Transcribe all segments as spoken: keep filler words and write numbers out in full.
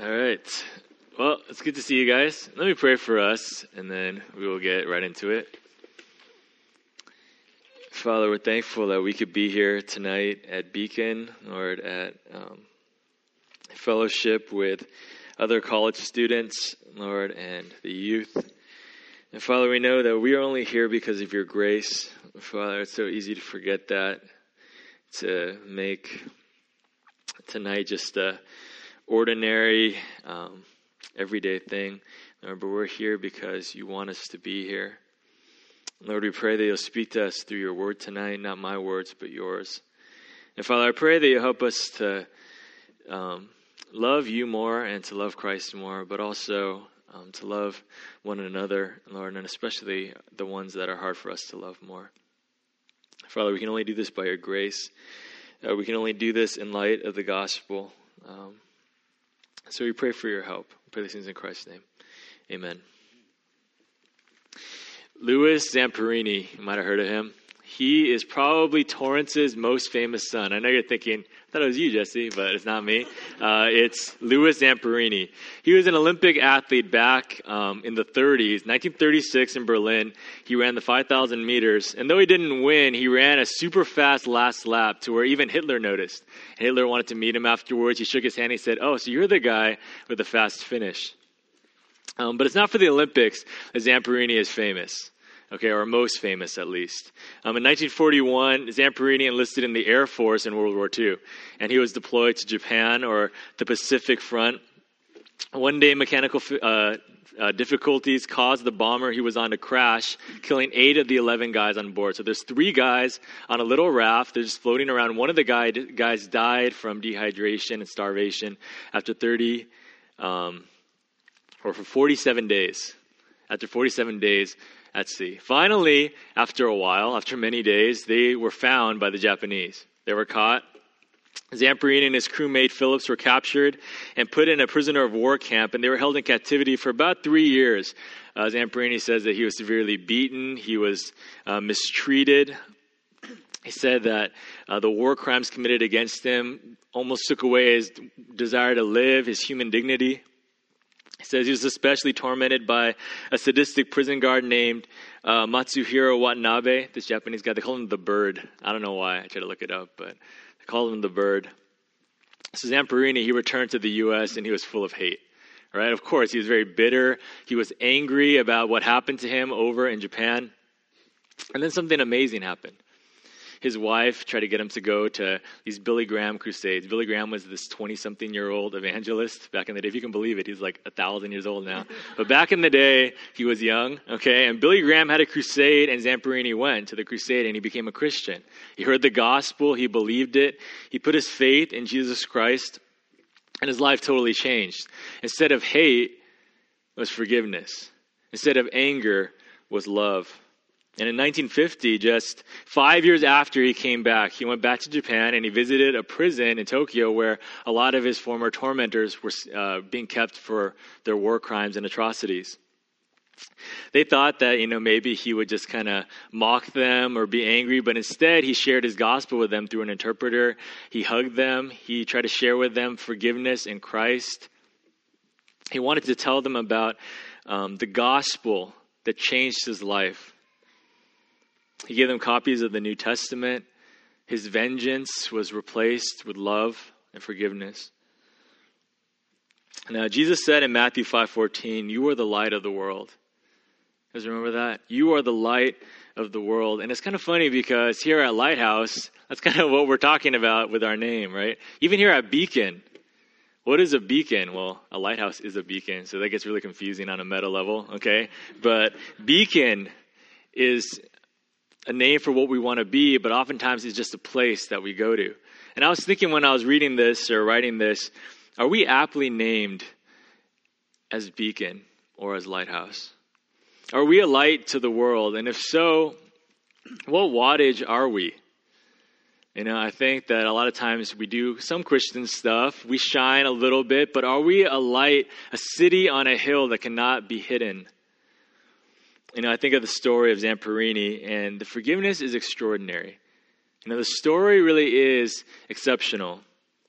All right. Well, it's good to see you guys. Let me pray for us, and then we will get right into it. Father, we're thankful that we could be here tonight at Beacon, Lord, at um, fellowship with other college students, Lord, and the youth. And Father, we know that we are only here because of your grace. Father, it's so easy to forget that, to make tonight just a ordinary, um, everyday thing. Lord, but we're here because you want us to be here. Lord, we pray that you'll speak to us through your word tonight, not my words, but yours. And Father, I pray that you'll help us to um, love you more and to love Christ more, but also um, to love one another, Lord, and especially the ones that are hard for us to love more. Father, we can only do this by your grace. Uh, we can only do this in light of the gospel. Um, so we pray for your help. We pray these things in Christ's name. Amen. Louis Zamperini, you might have heard of him. He is probably Torrance's most famous son. I know you're thinking, I thought it was you, Jesse, but it's not me. Uh, it's Louis Zamperini. He was an Olympic athlete back um, in the thirties. nineteen thirty-six in Berlin, he ran the five thousand meters. And though he didn't win, he ran a super fast last lap to where even Hitler noticed. And Hitler wanted to meet him afterwards. He shook his hand. He said, oh, so you're the guy with the fast finish. Um, but it's not for the Olympics that Zamperini is famous. Okay, or most famous at least. Um, in nineteen forty-one, Zamperini enlisted in the Air Force in World War Two, and he was deployed to Japan or the Pacific Front. One day, mechanical uh, uh, difficulties caused the bomber he was on to crash, killing eight of the eleven guys on board. So there's three guys on a little raft. They're just floating around. One of the guy, guys died from dehydration and starvation after thirty, um, or for forty-seven days. After forty-seven days at sea. Finally, after a while, after many days, they were found by the Japanese. They were caught. Zamperini and his crewmate Phillips were captured and put in a prisoner of war camp, and they were held in captivity for about three years. Uh, Zamperini says that he was severely beaten. He was uh, mistreated. He said that uh, the war crimes committed against him almost took away his desire to live, his human dignity. He says he was especially tormented by a sadistic prison guard named uh, Matsuhiro Watanabe, this Japanese guy. They call him the Bird. I don't know why. I tried to look it up, but they called him the Bird. So Zamperini, he returned to the U S and he was full of hate. Right? Of course, he was very bitter. He was angry about what happened to him over in Japan. And then something amazing happened. His wife tried to get him to go to these Billy Graham crusades. Billy Graham was this twenty-something-year-old evangelist back in the day. If you can believe it, he's like a thousand years old now. But back in the day, he was young, okay? And Billy Graham had a crusade, and Zamperini went to the crusade, and he became a Christian. He heard the gospel. He believed it. He put his faith in Jesus Christ, and his life totally changed. Instead of hate was forgiveness. Instead of anger was love. And in nineteen fifty, just five years after he came back, he went back to Japan and he visited a prison in Tokyo where a lot of his former tormentors were uh, being kept for their war crimes and atrocities. They thought that, you know, maybe he would just kind of mock them or be angry, but instead he shared his gospel with them through an interpreter. He hugged them. He tried to share with them forgiveness in Christ. He wanted to tell them about um, the gospel that changed his life. He gave them copies of the New Testament. His vengeance was replaced with love and forgiveness. Now, Jesus said in Matthew five fourteen, you are the light of the world. You guys remember that? You are the light of the world. And it's kind of funny because here at Lighthouse, that's kind of what we're talking about with our name, right? Even here at Beacon, what is a beacon? Well, a lighthouse is a beacon, so that gets really confusing on a meta level, okay? But beacon is a name for what we want to be, but oftentimes it's just a place that we go to. And I was thinking when I was reading this or writing this, are we aptly named as Beacon or as Lighthouse? Are we a light to the world? And if so, what wattage are we? You know, I think that a lot of times we do some Christian stuff, we shine a little bit, but are we a light, a city on a hill that cannot be hidden? You know, I think of the story of Zamperini, and the forgiveness is extraordinary. You know, the story really is exceptional.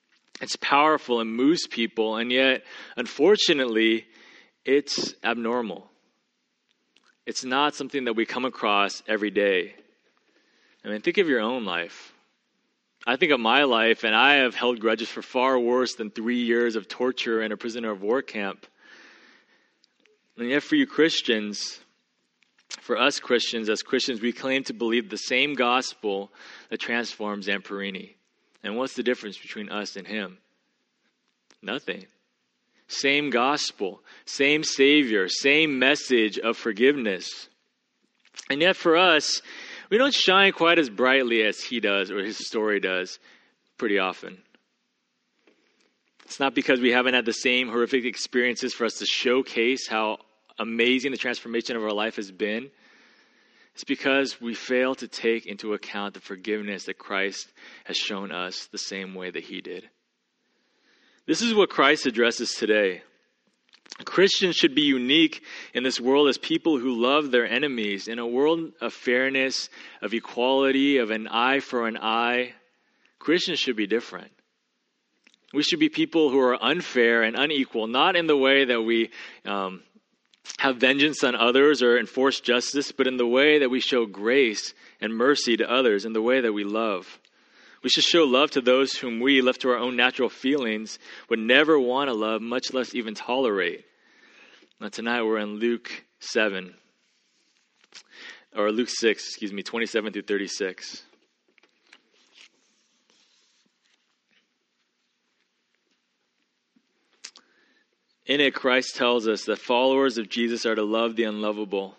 It's powerful and moves people, and yet, unfortunately, it's abnormal. It's not something that we come across every day. I mean, think of your own life. I think of my life, and I have held grudges for far worse than three years of torture in a prisoner of war camp. And yet for you Christians, for us Christians, as Christians, we claim to believe the same gospel that transforms Zamperini. And what's the difference between us and him? Nothing. Same gospel, same Savior, same message of forgiveness. And yet for us, we don't shine quite as brightly as he does or his story does pretty often. It's not because we haven't had the same horrific experiences for us to showcase how amazing the transformation of our life has been. It's because we fail to take into account the forgiveness that Christ has shown us the same way that he did. This is what Christ addresses today. Christians should be unique in this world as people who love their enemies. In a world of fairness, of equality, of an eye for an eye, Christians should be different. We should be people who are unfair and unequal, not in the way that we um, have vengeance on others or enforce justice, but in the way that we show grace and mercy to others, in the way that we love. We should show love to those whom we, left to our own natural feelings, would never want to love, much less even tolerate. Now tonight we're in Luke seven, or Luke six, excuse me, twenty-seven through thirty-six. In it, Christ tells us that followers of Jesus are to love the unlovable.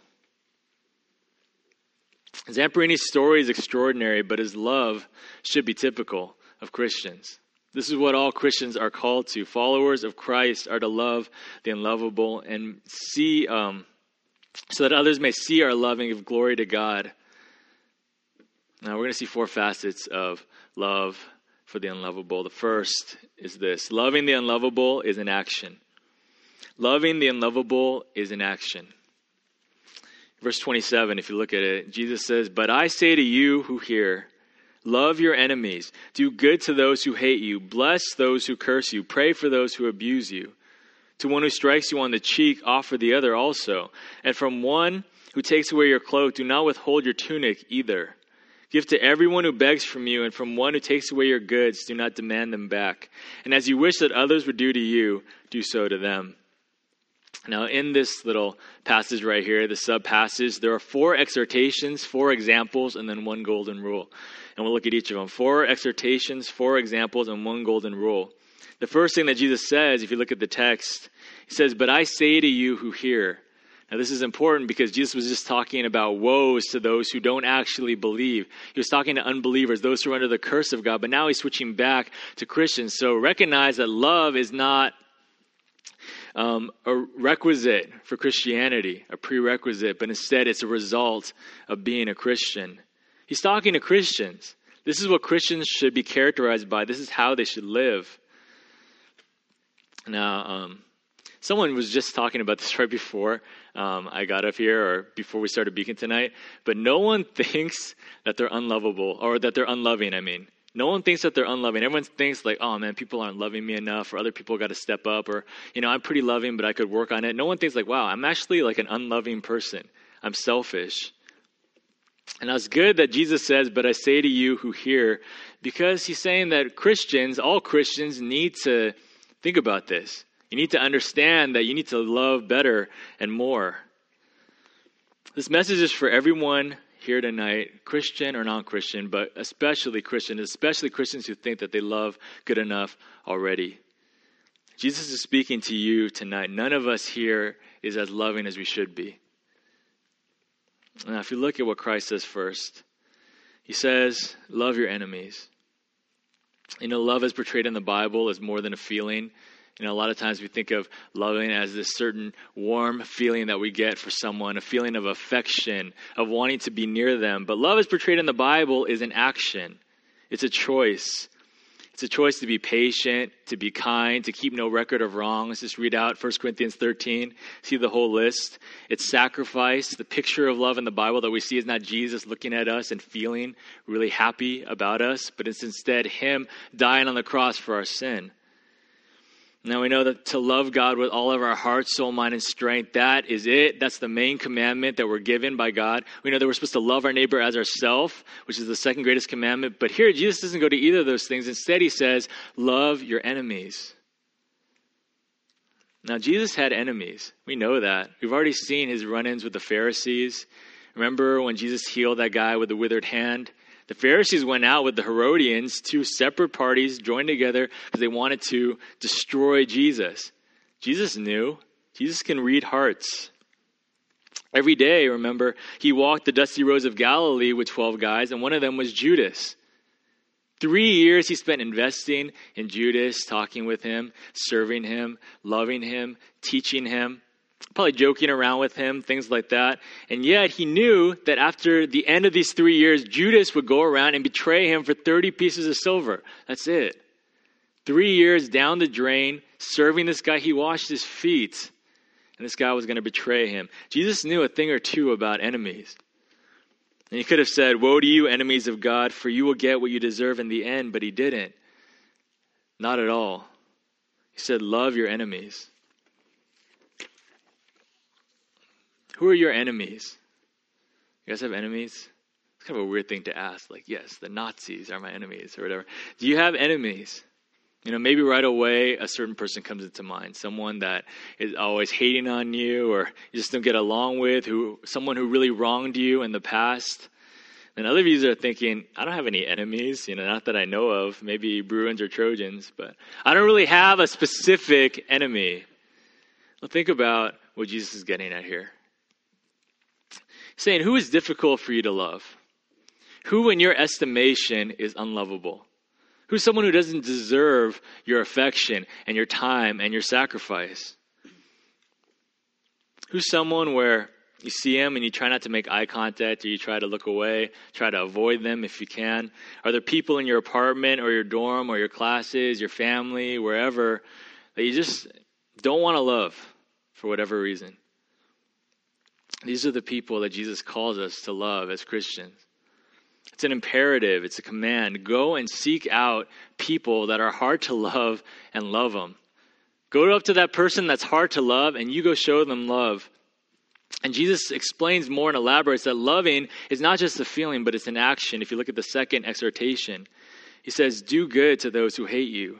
Zamperini's story is extraordinary, but his love should be typical of Christians. This is what all Christians are called to. Followers of Christ are to love the unlovable and see, um, so that others may see our loving of glory to God. Now we're going to see four facets of love for the unlovable. The first is this: loving the unlovable is an action. Loving the unlovable is an action. Verse twenty-seven, if you look at it, Jesus says, "But I say to you who hear, love your enemies, do good to those who hate you, bless those who curse you, pray for those who abuse you. To one who strikes you on the cheek, offer the other also. And from one who takes away your cloak, do not withhold your tunic either. Give to everyone who begs from you, and from one who takes away your goods, do not demand them back. And as you wish that others would do to you, do so to them." Now, in this little passage right here, the sub-passage, there are four exhortations, four examples, and then one golden rule. And we'll look at each of them. Four exhortations, four examples, and one golden rule. The first thing that Jesus says, if you look at the text, he says, "But I say to you who hear." Now, this is important because Jesus was just talking about woes to those who don't actually believe. He was talking to unbelievers, those who are under the curse of God. But now he's switching back to Christians. So recognize that love is not Um, a requisite for Christianity, a prerequisite, but instead it's a result of being a Christian. He's talking to Christians. This is what Christians should be characterized by. This is how they should live. Now, um, someone was just talking about this right before um, I got up here, or before we started Beacon tonight, but no one thinks that they're unlovable, or that they're unloving, I mean. No one thinks that they're unloving. Everyone thinks like, oh man, people aren't loving me enough, or other people got to step up, or, you know, I'm pretty loving, but I could work on it. No one thinks like, wow, I'm actually like an unloving person. I'm selfish. And it's good that Jesus says, "But I say to you who hear," because he's saying that Christians, all Christians, need to think about this. You need to understand that you need to love better and more. This message is for everyone here tonight, Christian or non-Christian, but especially Christian, especially Christians who think that they love good enough already. Jesus is speaking to you tonight. None of us here is as loving as we should be. Now, if you look at what Christ says first, he says, love your enemies. You know, love as portrayed in the Bible is more than a feeling. You know, a lot of times we think of loving as this certain warm feeling that we get for someone, a feeling of affection, of wanting to be near them. But love as portrayed in the Bible is an action. It's a choice. It's a choice to be patient, to be kind, to keep no record of wrong. Let's just read out First Corinthians thirteen, see the whole list. It's sacrifice. The picture of love in the Bible that we see is not Jesus looking at us and feeling really happy about us, but it's instead him dying on the cross for our sin. Now we know that to love God with all of our heart, soul, mind, and strength, that is it. That's the main commandment that we're given by God. We know that we're supposed to love our neighbor as ourselves, which is the second greatest commandment. But here, Jesus doesn't go to either of those things. Instead, he says, love your enemies. Now, Jesus had enemies. We know that. We've already seen his run-ins with the Pharisees. Remember when Jesus healed that guy with the withered hand? The Pharisees went out with the Herodians, two separate parties joined together because they wanted to destroy Jesus. Jesus knew. Jesus can read hearts. Every day, remember, he walked the dusty roads of Galilee with twelve guys, and one of them was Judas. Three years he spent investing in Judas, talking with him, serving him, loving him, teaching him. Probably joking around with him, things like that. And yet he knew that after the end of these three years, Judas would go around and betray him for thirty pieces of silver. That's it. Three years down the drain, serving this guy. He washed his feet. And this guy was going to betray him. Jesus knew a thing or two about enemies. And he could have said, woe to you, enemies of God, for you will get what you deserve in the end. But he didn't. Not at all. He said, love your enemies. Who are your enemies? You guys have enemies? It's kind of a weird thing to ask. Like, yes, the Nazis are my enemies or whatever. Do you have enemies? You know, maybe right away a certain person comes into mind. Someone that is always hating on you or you just don't get along with. Who, someone who really wronged you in the past. And other of you are thinking, I don't have any enemies. You know, not that I know of. Maybe Bruins or Trojans. But I don't really have a specific enemy. Well, think about what Jesus is getting at here. Saying, who is difficult for you to love? Who in your estimation is unlovable? Who's someone who doesn't deserve your affection and your time and your sacrifice? Who's someone where you see him and you try not to make eye contact or you try to look away, try to avoid them if you can? Are there people in your apartment or your dorm or your classes, your family, wherever, that you just don't want to love for whatever reason? These are the people that Jesus calls us to love as Christians. It's an imperative. It's a command. Go and seek out people that are hard to love and love them. Go up to that person that's hard to love and you go show them love. And Jesus explains more and elaborates that loving is not just a feeling, but it's an action. If you look at the second exhortation, he says, do good to those who hate you.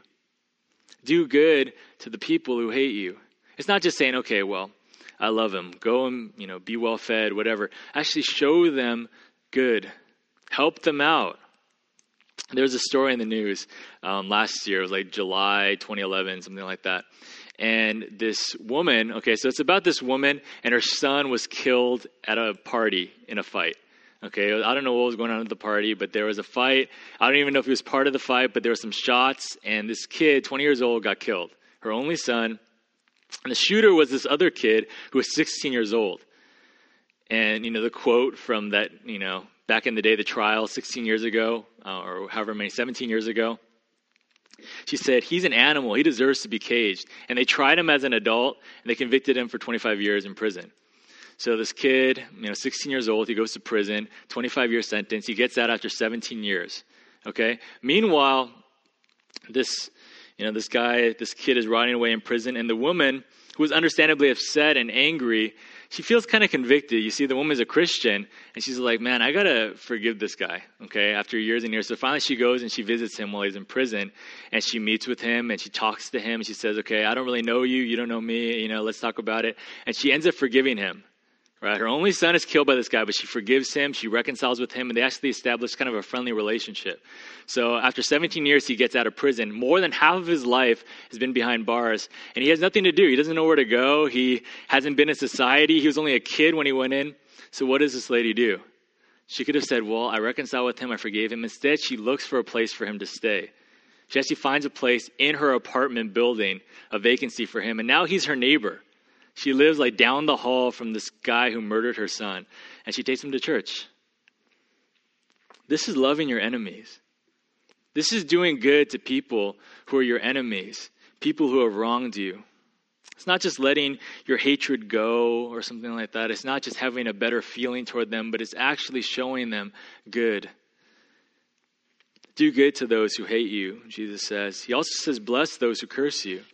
Do good to the people who hate you. It's not just saying, okay, well, I love him. Go and, you know, be well fed, whatever. Actually show them good. Help them out. There was a story in the news um, last year. It was like July twenty eleven, something like that. And this woman, okay, so it's about this woman and her son was killed at a party in a fight. Okay, I don't know what was going on at the party, but there was a fight. I don't even know if he was part of the fight, but there were some shots. And this kid, twenty years old, got killed. Her only son. And the shooter was this other kid who was sixteen years old. And, you know, the quote from that, you know, back in the day, the trial sixteen years ago, uh, or however many, seventeen years ago, she said, he's an animal. He deserves to be caged. And they tried him as an adult, and they convicted him for twenty-five years in prison. So this kid, you know, sixteen years old, he goes to prison, twenty-five year sentence. He gets out after seventeen years. Okay. Meanwhile, this, you know, this guy, this kid is rotting away in prison, and the woman, who was understandably upset and angry, she feels kind of convicted. You see, the woman's a Christian, and she's like, man, I got to forgive this guy, okay, after years and years. So finally she goes and she visits him while he's in prison, and she meets with him, and she talks to him, and she says, okay, I don't really know you. You don't know me. You know, let's talk about it. And she ends up forgiving him, right? Her only son is killed by this guy, but she forgives him. She reconciles with him, and they actually establish kind of a friendly relationship. So after seventeen years, he gets out of prison. More than half of his life has been behind bars, and he has nothing to do. He doesn't know where to go. He hasn't been in society. He was only a kid when he went in. So what does this lady do? She could have said, well, I reconciled with him. I forgave him. Instead, she looks for a place for him to stay. She actually finds a place in her apartment building, a vacancy for him, and now he's her neighbor. She lives like down the hall from this guy who murdered her son, and she takes him to church. This is loving your enemies. This is doing good to people who are your enemies, people who have wronged you. It's not just letting your hatred go or something like that. It's not just having a better feeling toward them, but it's actually showing them good. Do good to those who hate you, Jesus says. He also says, bless those who curse you.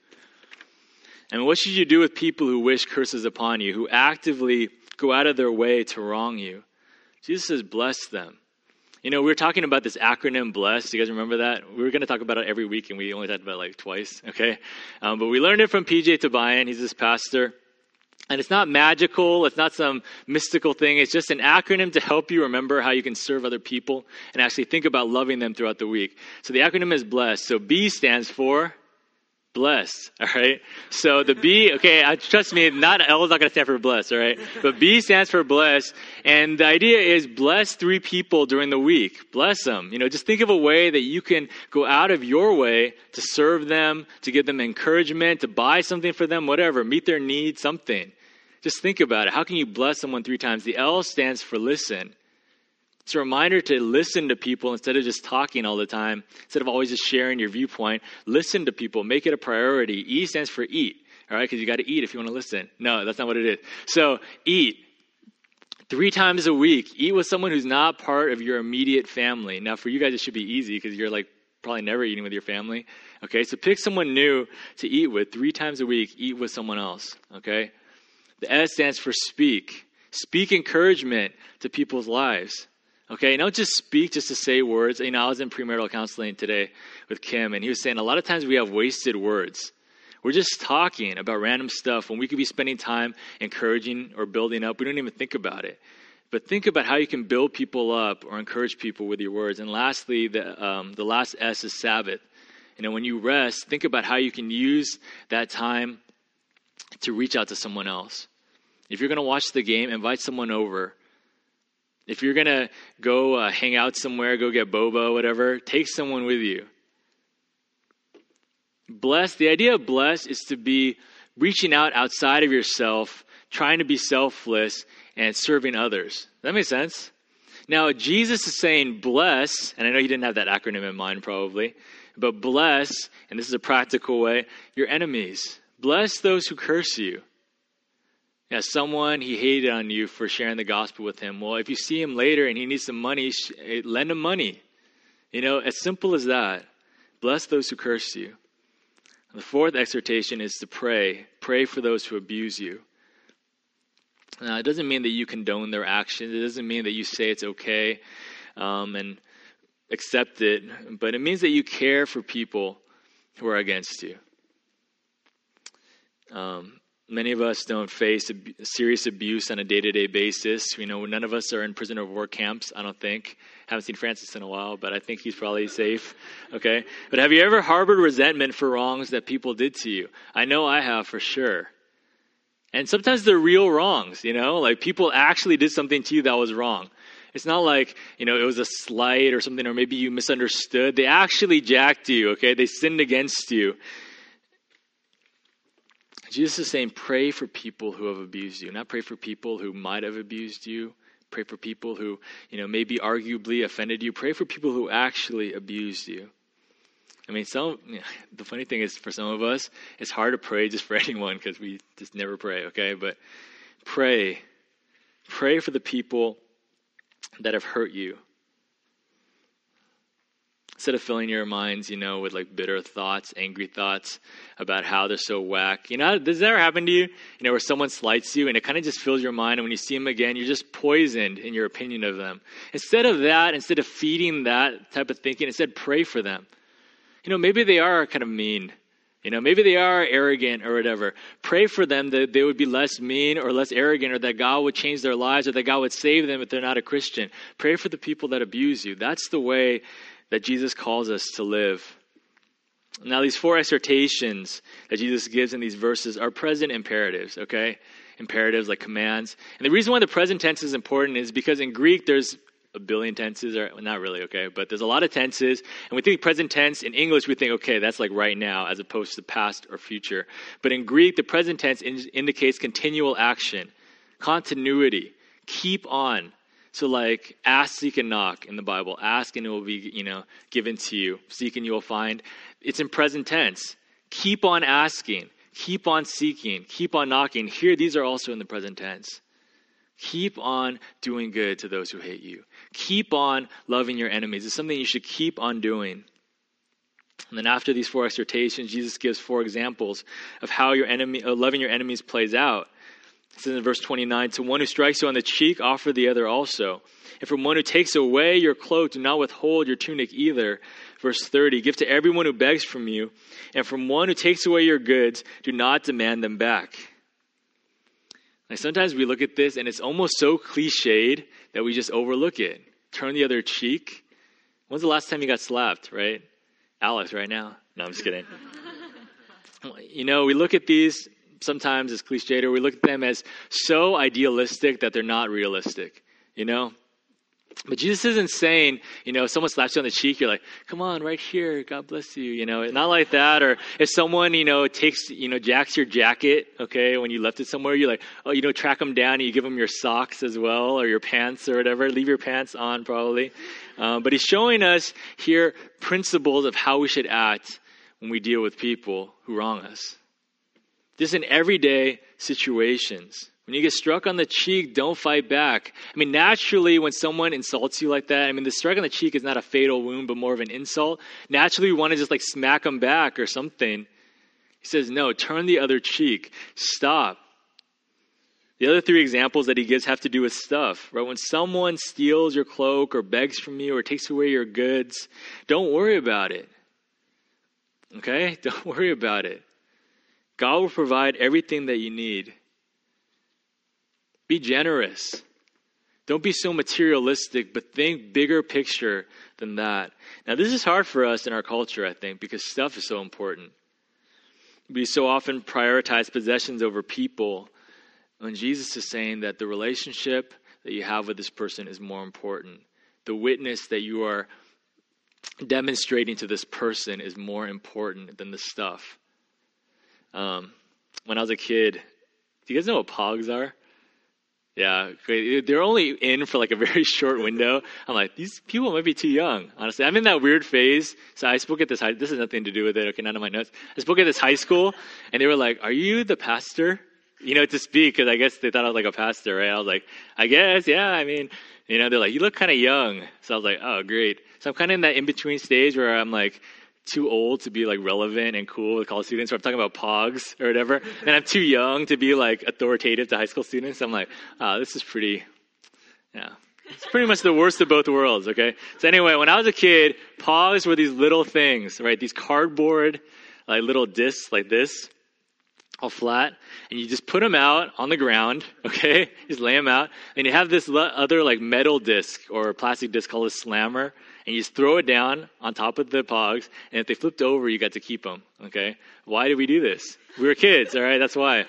And what should you do with people who wish curses upon you, who actively go out of their way to wrong you? Jesus says, bless them. You know, we were talking about this acronym BLESS. Do you guys remember that? We were going to talk about it every week, and we only talked about it like twice, okay? Um, but we learned it from P J Tobian. He's this pastor. And it's not magical. It's not some mystical thing. It's just an acronym to help you remember how you can serve other people and actually think about loving them throughout the week. So the acronym is BLESS. So B stands for blessed, all right? So the B, okay, uh, trust me, not L is not going to stand for blessed, all right? But B stands for blessed, and the idea is bless three people during the week. Bless them. You know, just think of a way that you can go out of your way to serve them, to give them encouragement, to buy something for them, whatever, meet their needs, something. Just think about it. How can you bless someone three times? The L stands for listen. It's a reminder to listen to people instead of just talking all the time, instead of always just sharing your viewpoint. Listen to people. Make it a priority. E stands for eat, all right? Because you got to eat if you want to listen. No, that's not what it is. So eat three times a week. Eat with someone who's not part of your immediate family. Now, for you guys, it should be easy because you're like probably never eating with your family. Okay, so pick someone new to eat with three times a week. Eat with someone else, okay? The S stands for speak. Speak encouragement to people's lives. Okay, don't just speak just to say words. You know, I was in premarital counseling today with Kim, and he was saying a lot of times we have wasted words. We're just talking about random stuff when we could be spending time encouraging or building up. We don't even think about it. But think about how you can build people up or encourage people with your words. And lastly, the um, the last S is Sabbath. You know, when you rest, think about how you can use that time to reach out to someone else. If you're going to watch the game, invite someone over. If you're going to go uh, hang out somewhere, go get boba, whatever, take someone with you. Bless, the idea of bless is to be reaching out outside of yourself, trying to be selfless, and serving others. Does that make sense? Now, Jesus is saying bless, and I know he didn't have that acronym in mind probably, but bless, and this is a practical way, your enemies. Bless those who curse you. Yeah, someone, he hated on you for sharing the gospel with him. Well, if you see him later and he needs some money, lend him money. You know, as simple as that. Bless those who curse you. The fourth exhortation is to pray. Pray for those who abuse you. Now, it doesn't mean that you condone their actions. It doesn't mean that you say it's okay um, and accept it. But it means that you care for people who are against you. Um Many of us don't face ab- serious abuse on a day-to-day basis. You know, none of us are in prisoner of war camps, I don't think. Haven't seen Francis in a while, but I think he's probably safe, okay? But have you ever harbored resentment for wrongs that people did to you? I know I have for sure. And sometimes they're real wrongs, you know? Like people actually did something to you that was wrong. It's not like, you know, it was a slight or something, or maybe you misunderstood. They actually jacked you, okay? They sinned against you. Jesus is saying, pray for people who have abused you, not pray for people who might have abused you. Pray for people who, you know, maybe arguably offended you. Pray for people who actually abused you. I mean, some, you know, the funny thing is for some of us, it's hard to pray just for anyone because we just never pray, okay? But pray. Pray for the people that have hurt you. Instead of filling your minds, you know, with like bitter thoughts, angry thoughts about how they're so whack. You know, does that ever happen to you? You know, where someone slights you and it kind of just fills your mind. And when you see them again, you're just poisoned in your opinion of them. Instead of that, instead of feeding that type of thinking, instead pray for them. You know, maybe they are kind of mean. You know, maybe they are arrogant or whatever. Pray for them that they would be less mean or less arrogant, or that God would change their lives, or that God would save them if they're not a Christian. Pray for the people that abuse you. That's the way that Jesus calls us to live. Now, these four exhortations that Jesus gives in these verses are present imperatives, okay? Imperatives like commands. And the reason why the present tense is important is because in Greek, there's a billion tenses, or well, not really, okay? But there's a lot of tenses. And we think present tense, in English, we think, okay, that's like right now, as opposed to past or future. But in Greek, the present tense in- indicates continual action, continuity, keep on. So like, ask, seek, and knock in the Bible. Ask and it will be, you know, given to you. Seek and you will find. It's in present tense. Keep on asking. Keep on seeking. Keep on knocking. Here, these are also in the present tense. Keep on doing good to those who hate you. Keep on loving your enemies. It's something you should keep on doing. And then after these four exhortations, Jesus gives four examples of how your enemy, uh, loving your enemies plays out. It says in verse twenty-nine, to one who strikes you on the cheek, offer the other also. And from one who takes away your cloak, do not withhold your tunic either. Verse thirty, give to everyone who begs from you. And from one who takes away your goods, do not demand them back. Like sometimes we look at this and it's almost so cliched that we just overlook it. Turn the other cheek. When's the last time you got slapped, right? Alex, right now? No, I'm just kidding. You know, we look at these sometimes as cliched, or we look at them as so idealistic that they're not realistic, you know? But Jesus isn't saying, you know, if someone slaps you on the cheek, you're like, come on, right here, God bless you, you know, not like that. Or if someone, you know, takes, you know, jacks your jacket, okay, when you left it somewhere, you're like, oh, you know, track them down and you give them your socks as well, or your pants or whatever. Leave your pants on probably. Um, but he's showing us here principles of how we should act when we deal with people who wrong us. This in everyday situations. When you get struck on the cheek, don't fight back. I mean, naturally, when someone insults you like that, I mean, the strike on the cheek is not a fatal wound, but more of an insult. Naturally, we want to just like smack them back or something. He says, no, turn the other cheek. Stop. The other three examples that he gives have to do with stuff, right? When someone steals your cloak or begs from you or takes away your goods, don't worry about it. Okay? Don't worry about it. God will provide everything that you need. Be generous. Don't be so materialistic, but think bigger picture than that. Now, this is hard for us in our culture, I think, because stuff is so important. We so often prioritize possessions over people, when Jesus is saying that the relationship that you have with this person is more important. The witness that you are demonstrating to this person is more important than the stuff. Um, when I was a kid, do you guys know what pogs are? Yeah, great. They're only in for like a very short window. I'm like, these people might be too young, honestly. I'm in that weird phase. So I spoke at this high, this has nothing to do with it. Okay, none of my notes. I spoke at this high school and they were like, are you the pastor? You know, to speak, because I guess they thought I was like a pastor, right? I was like, I guess, yeah, I mean, you know, they're like, you look kind of young. So I was like, oh, great. So I'm kind of in that in-between stage where I'm like, too old to be like relevant and cool with college students. So I'm talking about pogs or whatever. And I'm too young to be like authoritative to high school students. I'm like, oh, this is pretty, yeah. It's pretty much the worst of both worlds, okay? So anyway, when I was a kid, pogs were these little things, right? These cardboard, like little discs like this, all flat. And you just put them out on the ground, okay? Just lay them out. And you have this other like metal disc or plastic disc called a slammer. And you just throw it down on top of the pogs, and if they flipped over, you got to keep them, okay? Why did we do this? We were kids, all right? That's why.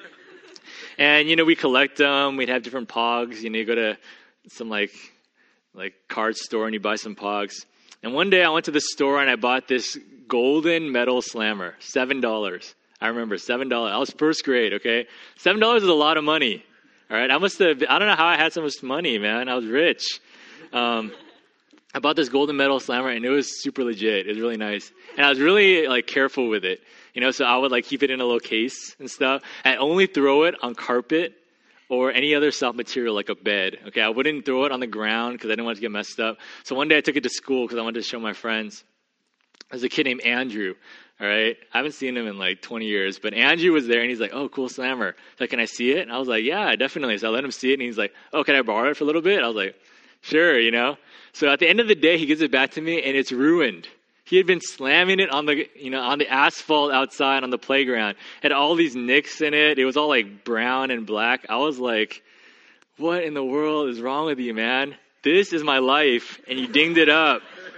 And, you know, we collect them. We'd have different pogs. You know, you go to some, like, like card store, and you buy some pogs. And one day I went to the store, and I bought this golden metal slammer, seven dollars. I remember, seven dollars. I was first grade, okay? seven dollars is a lot of money, all right? I must have, I don't know how I had so much money, man. I was rich. Um I bought this golden metal slammer and it was super legit. It was really nice. And I was really like careful with it. You know, so I would like keep it in a little case and stuff. And only throw it on carpet or any other soft material like a bed. Okay, I wouldn't throw it on the ground because I didn't want it to get messed up. So one day I took it to school because I wanted to show my friends. There's a kid named Andrew. All right, I haven't seen him in like twenty years, but Andrew was there and he's like, oh, cool slammer. Like, can I see it? And I was like, yeah, definitely. So I let him see it and he's like, oh, can I borrow it for a little bit? I was like, sure, you know. So at the end of the day, he gives it back to me, and it's ruined. He had been slamming it on the, you know, on the asphalt outside on the playground. Had all these nicks in it. It was all like brown and black. I was like, what in the world is wrong with you, man? This is my life, and you dinged it up.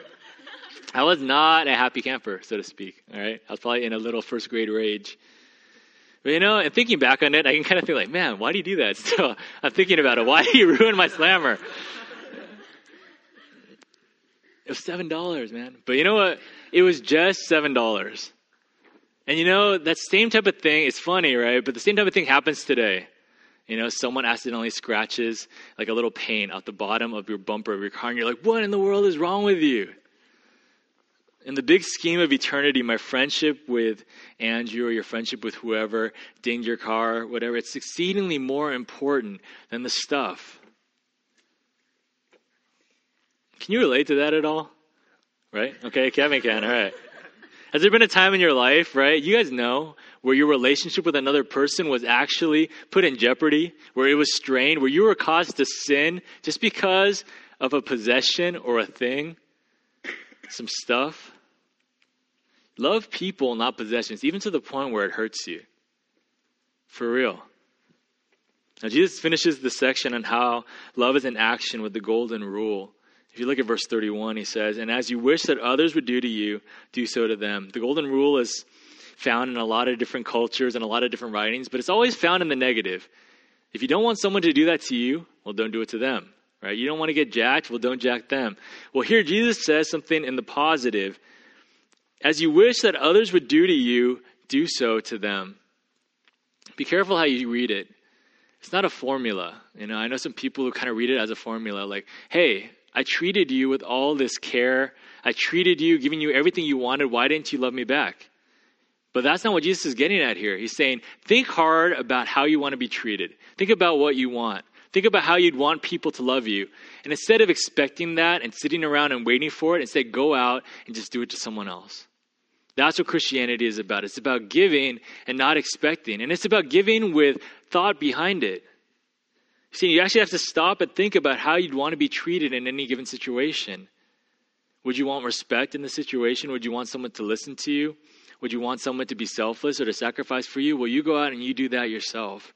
I was not a happy camper, so to speak. All right, I was probably in a little first grade rage. But you know, and thinking back on it, I can kind of feel like, man, why do you do that? So I'm thinking about it. Why did you ruin my slammer? It was seven dollars, man. But you know what? It was just seven dollars. And you know, that same type of thing is funny, right? But the same type of thing happens today. You know, someone accidentally scratches like a little paint out the bottom of your bumper of your car, and you're like, what in the world is wrong with you? In the big scheme of eternity, my friendship with Andrew or your friendship with whoever dinged your car, whatever, it's exceedingly more important than the stuff. Can you relate to that at all? Right? Okay, Kevin can. All right. Has there been a time in your life, right? You guys know where your relationship with another person was actually put in jeopardy, where it was strained, where you were caused to sin just because of a possession or a thing, some stuff? Love people, not possessions, even to the point where it hurts you. For real. Now, Jesus finishes the section on how love is in action with the golden rule. If you look at verse thirty-one, he says, and as you wish that others would do to you, do so to them. The golden rule is found in a lot of different cultures and a lot of different writings, but it's always found in the negative. If you don't want someone to do that to you, well, don't do it to them. Right? You don't want to get jacked, well, don't jack them. Well, here Jesus says something in the positive. As you wish that others would do to you, do so to them. Be careful how you read it. It's not a formula. You know, I know some people who kind of read it as a formula, like, hey, I treated you with all this care. I treated you, giving you everything you wanted. Why didn't you love me back? But that's not what Jesus is getting at here. He's saying, think hard about how you want to be treated. Think about what you want. Think about how you'd want people to love you. And instead of expecting that and sitting around and waiting for it, instead go out and just do it to someone else. That's what Christianity is about. It's about giving and not expecting. And it's about giving with thought behind it. See, you actually have to stop and think about how you'd want to be treated in any given situation. Would you want respect in the situation? Would you want someone to listen to you? Would you want someone to be selfless or to sacrifice for you? Well, you go out and you do that yourself.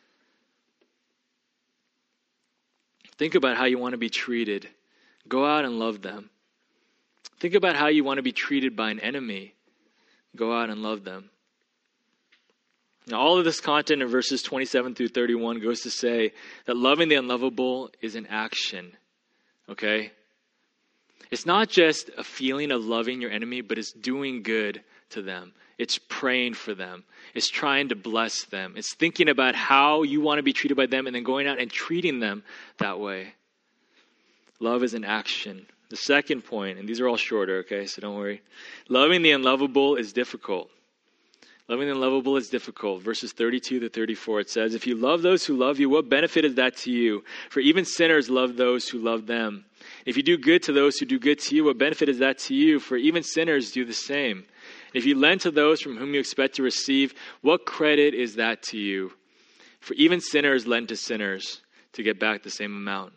Think about how you want to be treated. Go out and love them. Think about how you want to be treated by an enemy. Go out and love them. Now, all of this content in verses twenty-seven through thirty-one goes to say that loving the unlovable is an action. Okay? It's not just a feeling of loving your enemy, but it's doing good to them. It's praying for them. It's trying to bless them. It's thinking about how you want to be treated by them and then going out and treating them that way. Love is an action. The second point, and these are all shorter, okay, so don't worry. Loving the unlovable is difficult. Loving the unlovable is difficult. Verses thirty-two to thirty-four, it says, if you love those who love you, what benefit is that to you? For even sinners love those who love them. If you do good to those who do good to you, what benefit is that to you? For even sinners do the same. If you lend to those from whom you expect to receive, what credit is that to you? For even sinners lend to sinners to get back the same amount.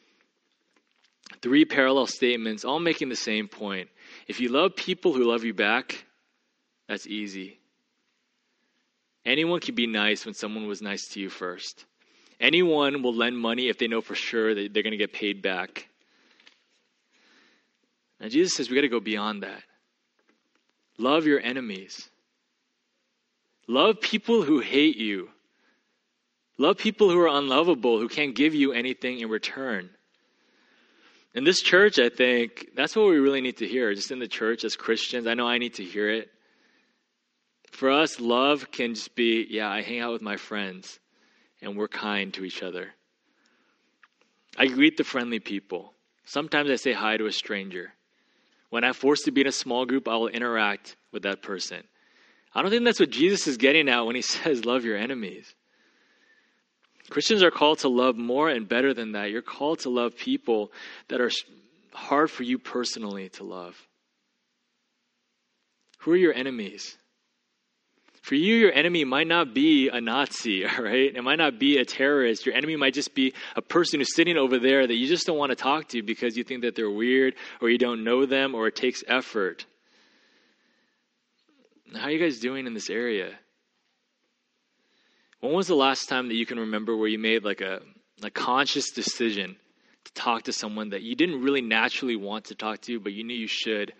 Three parallel statements, all making the same point. If you love people who love you back, that's easy. Anyone can be nice when someone was nice to you first. Anyone will lend money if they know for sure that they're going to get paid back. Now Jesus says we got to go beyond that. Love your enemies. Love people who hate you. Love people who are unlovable, who can't give you anything in return. In this church, I think that's what we really need to hear. Just in the church as Christians, I know I need to hear it. For us, love can just be, yeah, I hang out with my friends and we're kind to each other. I greet the friendly people. Sometimes I say hi to a stranger. When I'm forced to be in a small group, I will interact with that person. I don't think that's what Jesus is getting at when he says, love your enemies. Christians are called to love more and better than that. You're called to love people that are hard for you personally to love. Who are your enemies? For you, your enemy might not be a Nazi, all right? It might not be a terrorist. Your enemy might just be a person who's sitting over there that you just don't want to talk to because you think that they're weird or you don't know them or it takes effort. How are you guys doing in this area? When was the last time that you can remember where you made like a, a conscious decision to talk to someone that you didn't really naturally want to talk to, but you knew you should?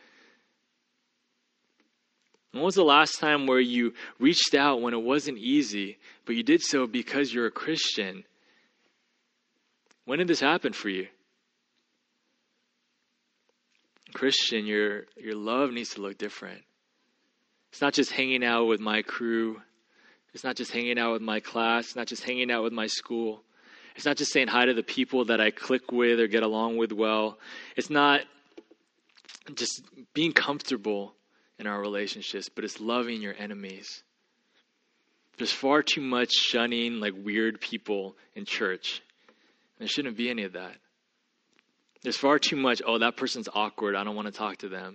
When was the last time where you reached out when it wasn't easy, but you did so because you're a Christian? When did this happen for you? Christian, your your love needs to look different. It's not just hanging out with my crew It's not just hanging out with my class. It's not just hanging out with my school. It's not just saying hi to the people that I click with or get along with well. It's not just being comfortable in our relationships, but it's loving your enemies. There's far too much shunning like weird people in church. There shouldn't be any of that. There's far too much, oh, that person's awkward, I don't want to talk to them.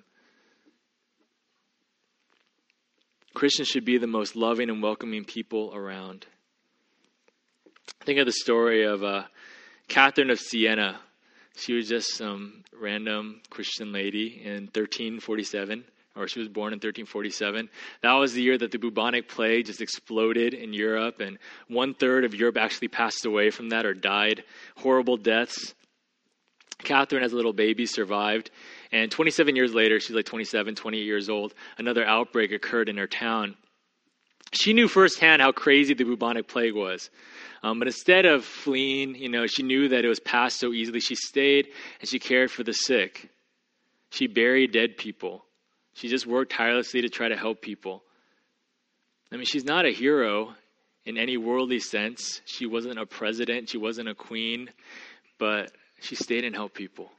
Christians should be the most loving and welcoming people around. Think of the story of uh, Catherine of Siena. She was just some random Christian lady in thirteen forty-seven, or she was born in thirteen forty-seven. That was the year that the bubonic plague just exploded in Europe, and one third of Europe actually passed away from that or died horrible deaths. Catherine, as a little baby, survived. And twenty-seven years later, she's like twenty-seven, twenty-eight years old, another outbreak occurred in her town. She knew firsthand how crazy the bubonic plague was. Um, but instead of fleeing, you know, she knew that it was passed so easily. She stayed and she cared for the sick. She buried dead people. She just worked tirelessly to try to help people. I mean, she's not a hero in any worldly sense. She wasn't a president. She wasn't a queen. But she stayed and helped people.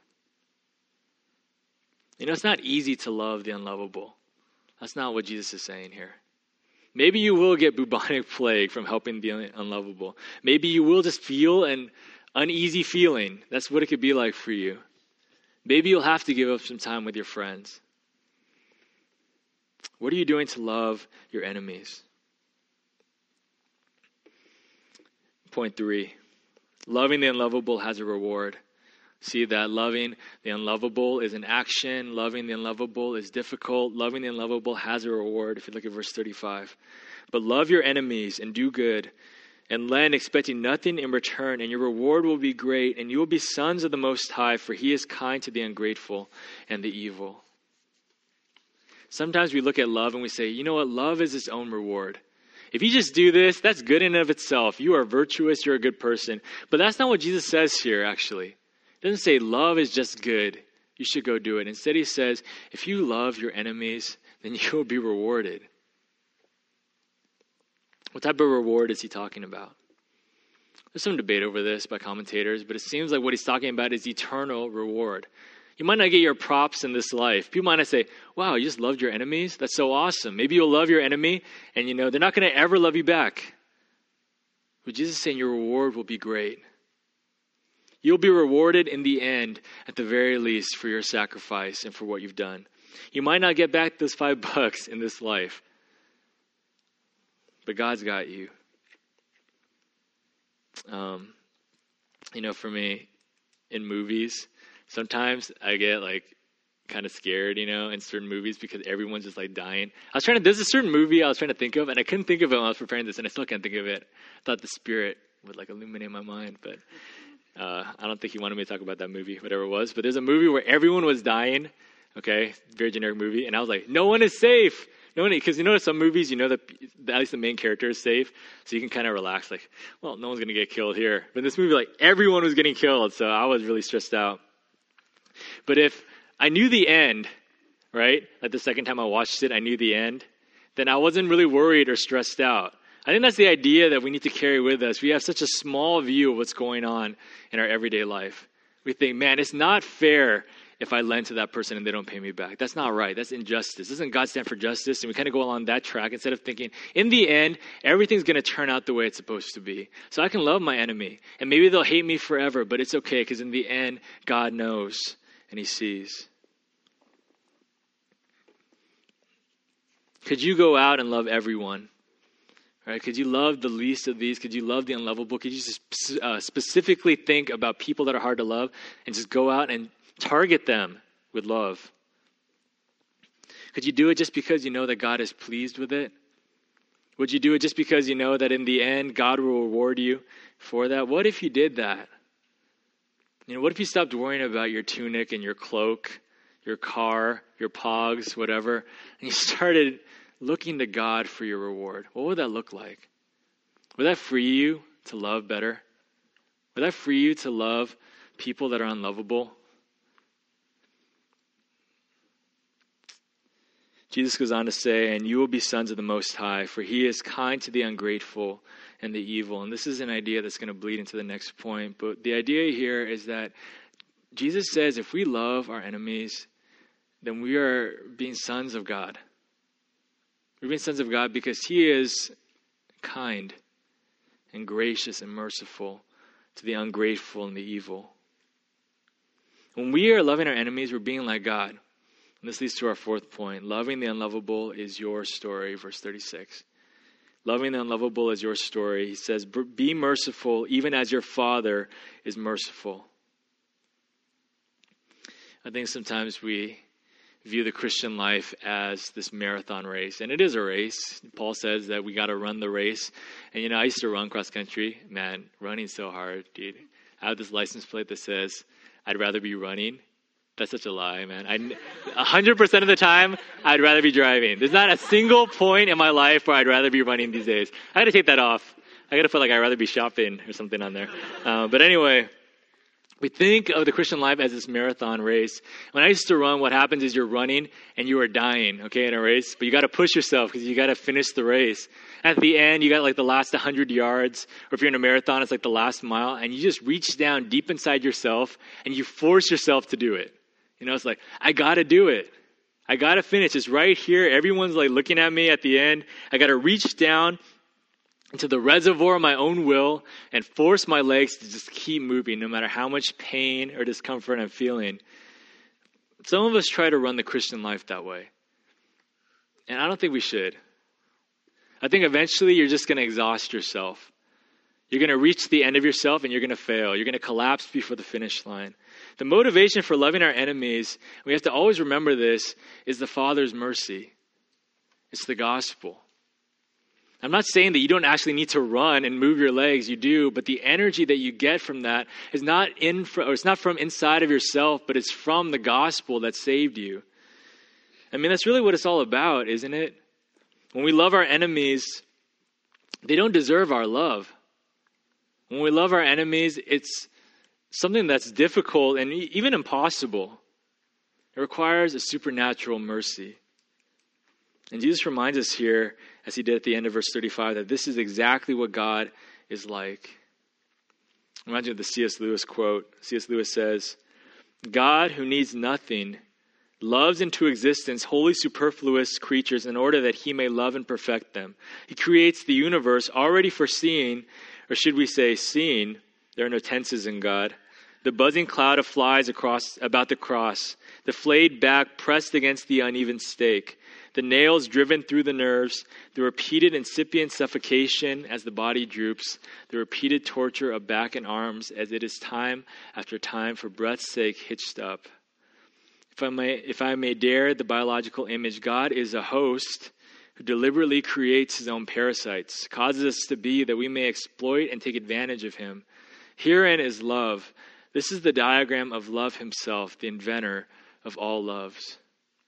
You know, it's not easy to love the unlovable. That's not what Jesus is saying here. Maybe you will get bubonic plague from helping the unlovable. Maybe you will just feel an uneasy feeling. That's what it could be like for you. Maybe you'll have to give up some time with your friends. What are you doing to love your enemies? Point three, loving the unlovable has a reward. See that loving the unlovable is an action. Loving the unlovable is difficult. Loving the unlovable has a reward. If you look at verse thirty-five. But love your enemies and do good and lend, expecting nothing in return, and your reward will be great, and you will be sons of the Most High, for he is kind to the ungrateful and the evil. Sometimes we look at love and we say, you know what? Love is its own reward. If you just do this, that's good in and of itself. You are virtuous. You're a good person. But that's not what Jesus says here, actually. It doesn't say love is just good. You should go do it. Instead, he says, if you love your enemies, then you will be rewarded. What type of reward is he talking about? There's some debate over this by commentators, but it seems like what he's talking about is eternal reward. You might not get your props in this life. People might not say, wow, you just loved your enemies? That's so awesome. Maybe you'll love your enemy, and you know, they're not going to ever love you back. But Jesus is saying your reward will be great. You'll be rewarded in the end, at the very least, for your sacrifice and for what you've done. You might not get back those five bucks in this life, but God's got you. Um, you know, for me, in movies, sometimes I get like kind of scared, you know, in certain movies because everyone's just like dying. I was trying to, there's a certain movie I was trying to think of, and I couldn't think of it when I was preparing this, and I still can't think of it. I thought the Spirit would like illuminate my mind, but Uh, I don't think he wanted me to talk about that movie, whatever it was. But there's a movie where everyone was dying. Okay, very generic movie. And I was like, no one is safe. No one, because you know some movies, you know that at least the main character is safe. So you can kind of relax like, well, no one's going to get killed here. But in this movie, like everyone was getting killed. So I was really stressed out. But if I knew the end, right? Like the second time I watched it, I knew the end. Then I wasn't really worried or stressed out. I think that's the idea that we need to carry with us. We have such a small view of what's going on in our everyday life. We think, man, it's not fair if I lend to that person and they don't pay me back. That's not right. That's injustice. Doesn't God stand for justice? And we kind of go along that track instead of thinking, in the end, everything's going to turn out the way it's supposed to be. So I can love my enemy. And maybe they'll hate me forever, but it's okay because in the end, God knows and he sees. Could you go out and love everyone? Right? Could you love the least of these? Could you love the unlovable? Could you just uh, specifically think about people that are hard to love and just go out and target them with love? Could you do it just because you know that God is pleased with it? Would you do it just because you know that in the end, God will reward you for that? What if you did that? You know, what if you stopped worrying about your tunic and your cloak, your car, your pogs, whatever, and you started looking to God for your reward? What would that look like? Would that free you to love better? Would that free you to love people that are unlovable? Jesus goes on to say, and you will be sons of the Most High, for he is kind to the ungrateful and the evil. And this is an idea that's going to bleed into the next point. But the idea here is that Jesus says if we love our enemies, then we are being sons of God. We're being sons of God because he is kind and gracious and merciful to the ungrateful and the evil. When we are loving our enemies, we're being like God. And this leads to our fourth point. Loving the unlovable is your story, verse thirty-six. Loving the unlovable is your story. He says, be merciful even as your Father is merciful. I think sometimes we view the Christian life as this marathon race. And it is a race. Paul says that we got to run the race. And, you know, I used to run cross country. Man, running's so hard, dude. I have this license plate that says, I'd rather be running. That's such a lie, man. I, one hundred percent of the time, I'd rather be driving. There's not a single point in my life where I'd rather be running these days. I got to take that off. I got to put like I'd rather be shopping or something on there. Uh, but anyway, we think of the Christian life as this marathon race. When I used to run, what happens is you're running and you are dying, okay, in a race. But you got to push yourself because you got to finish the race. At the end, you got like the last one hundred yards. Or if you're in a marathon, it's like the last mile. And you just reach down deep inside yourself and you force yourself to do it. You know, it's like, I got to do it. I got to finish. It's right here. Everyone's like looking at me at the end. I got to reach down into the reservoir of my own will and force my legs to just keep moving no matter how much pain or discomfort I'm feeling. Some of us try to run the Christian life that way. And I don't think we should. I think eventually you're just going to exhaust yourself. You're going to reach the end of yourself and you're going to fail. You're going to collapse before the finish line. The motivation for loving our enemies, we have to always remember this, is the Father's mercy. It's the gospel. I'm not saying that you don't actually need to run and move your legs. You do, but the energy that you get from that is not in, or it's not from inside of yourself, but it's from the gospel that saved you. I mean, that's really what it's all about, isn't it? When we love our enemies, they don't deserve our love. When we love our enemies, it's something that's difficult and even impossible. It requires a supernatural mercy. And Jesus reminds us here, as he did at the end of verse thirty-five, that this is exactly what God is like. Imagine the C S Lewis quote. C S Lewis says, God, who needs nothing, loves into existence wholly superfluous creatures in order that he may love and perfect them. He creates the universe already foreseeing, or should we say seeing, there are no tenses in God, the buzzing cloud of flies across about the cross, the flayed back pressed against the uneven stake, the nails driven through the nerves, the repeated incipient suffocation as the body droops, the repeated torture of back and arms as it is time after time for breath's sake hitched up. If I may, if I may dare the biological image, God is a host who deliberately creates his own parasites, causes us to be that we may exploit and take advantage of him. Herein is love. This is the diagram of love himself, the inventor of all loves.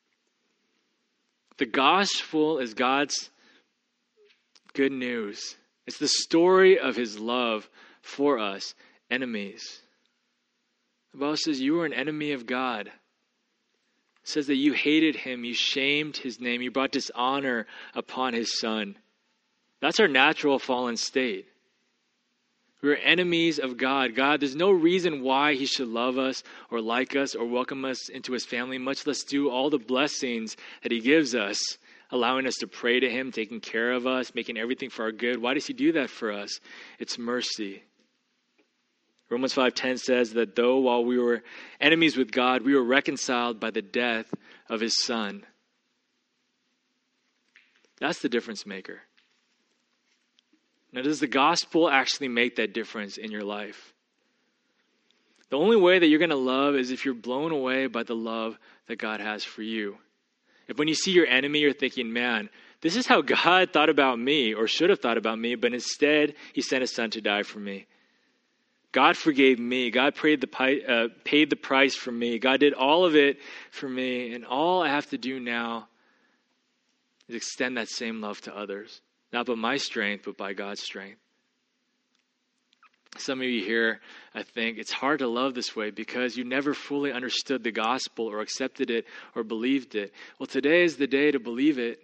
The gospel is God's good news. It's the story of his love for us, enemies. The Bible says you were an enemy of God. It says that you hated him, you shamed his name, you brought dishonor upon his son. That's our natural fallen state. We're enemies of God. God, there's no reason why he should love us or like us or welcome us into his family, much less do all the blessings that he gives us, allowing us to pray to him, taking care of us, making everything for our good. Why does he do that for us? It's mercy. Romans five ten says that though while we were enemies with God, we were reconciled by the death of his son. That's the difference maker. Now, does the gospel actually make that difference in your life? The only way that you're going to love is if you're blown away by the love that God has for you. If when you see your enemy, you're thinking, man, this is how God thought about me or should have thought about me, but instead he sent his son to die for me. God forgave me. God paid the, uh, paid the price for me. God did all of it for me. And all I have to do now is extend that same love to others. Not by my strength, but by God's strength. Some of you here, I think, it's hard to love this way because you never fully understood the gospel or accepted it or believed it. Well, today is the day to believe it.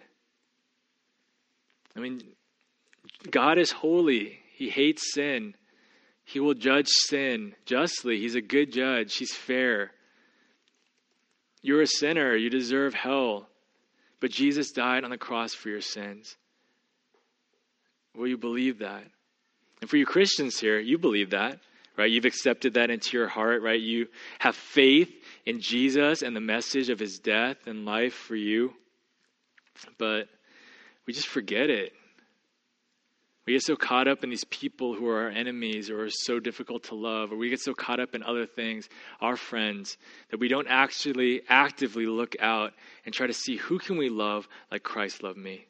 I mean, God is holy. He hates sin. He will judge sin justly. He's a good judge. He's fair. You're a sinner. You deserve hell. But Jesus died on the cross for your sins. Will you believe that? And for you Christians here, you believe that, right? You've accepted that into your heart, right? You have faith in Jesus and the message of his death and life for you. But we just forget it. We get so caught up in these people who are our enemies or are so difficult to love, or we get so caught up in other things, our friends, that we don't actually actively look out and try to see who can we love like Christ loved me.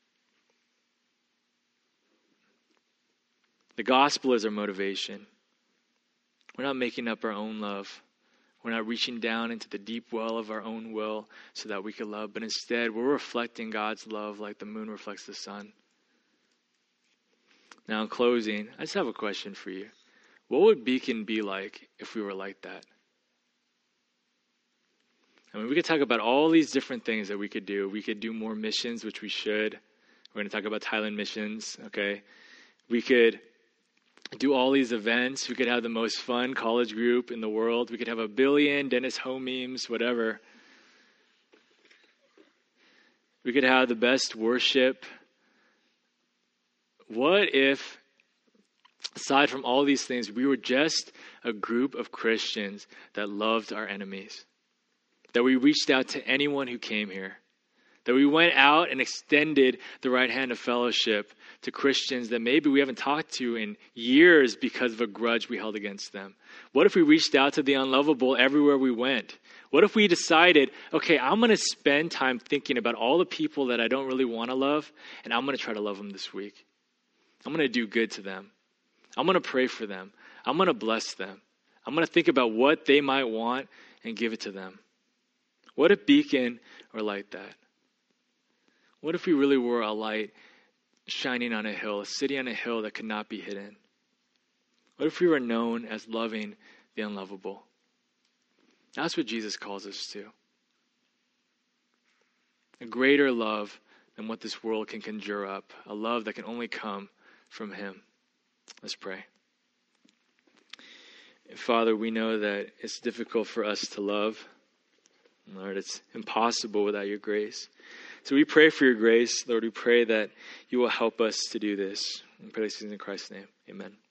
The gospel is our motivation. We're not making up our own love. We're not reaching down into the deep well of our own will so that we can love, but instead we're reflecting God's love like the moon reflects the sun. Now, in closing, I just have a question for you. What would Beacon be like if we were like that? I mean, we could talk about all these different things that we could do. We could do more missions, which we should. We're going to talk about Thailand missions, okay? We could do all these events. We could have the most fun college group in the world. We could have a billion Dennis Ho memes, whatever. We could have the best worship. What if, aside from all these things, we were just a group of Christians that loved our enemies? That we reached out to anyone who came here? That we went out and extended the right hand of fellowship to Christians that maybe we haven't talked to in years because of a grudge we held against them? What if we reached out to the unlovable everywhere we went? What if we decided, okay, I'm going to spend time thinking about all the people that I don't really want to love, and I'm going to try to love them this week. I'm going to do good to them. I'm going to pray for them. I'm going to bless them. I'm going to think about what they might want and give it to them. What if Beacon were like that? What if we really were a light shining on a hill, a city on a hill that could not be hidden? What if we were known as loving the unlovable? That's what Jesus calls us to. A greater love than what this world can conjure up. A love that can only come from him. Let's pray. Father, we know that it's difficult for us to love. Lord, it's impossible without your grace. So we pray for your grace. Lord, we pray that you will help us to do this. We pray this in Christ's name. Amen.